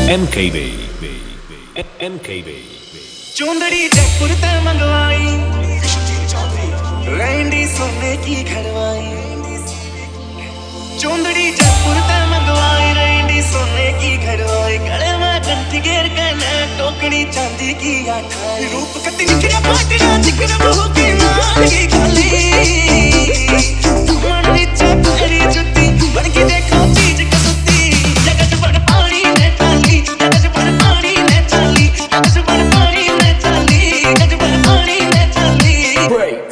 MKB MKB चुंदड़ी जयपुर ते मंगवाई, Randy सोने की घड़वाई। चुंदड़ी जयपुर ते मंगवाई, रैंडी सोने की घड़वाई। गले में कंठी घेर के न टोकरी चांदी की आखाई। रूप कति निखरा पाटरा जिक्र बहु की मार की खाली। मन नीचे पैरी जुती बन की देखो चीज कसुती। जगत बड़ पानी ने चाली, जगत बड़ पानी ने चाली, जगत बड़ पानी ने चाली, जगत बड़ पानी ने चाली। Breaks.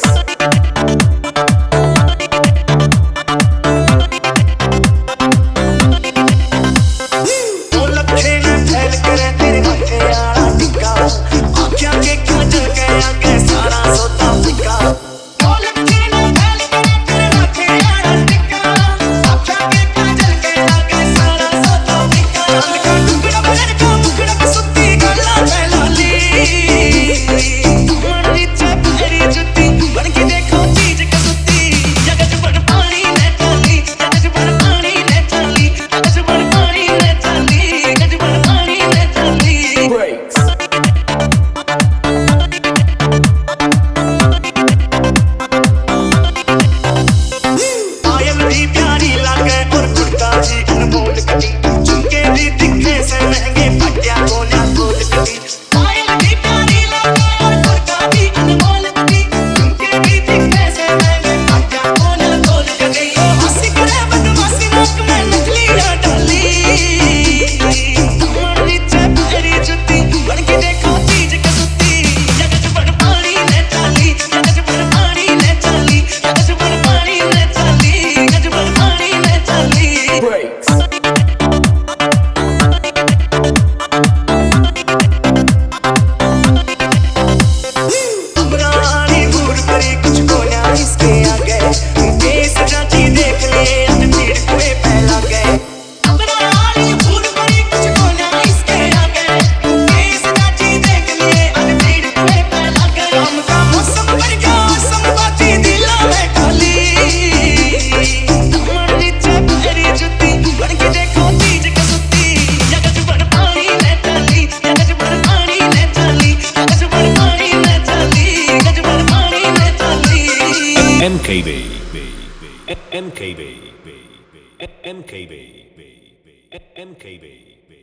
MKB MKB MKB MKB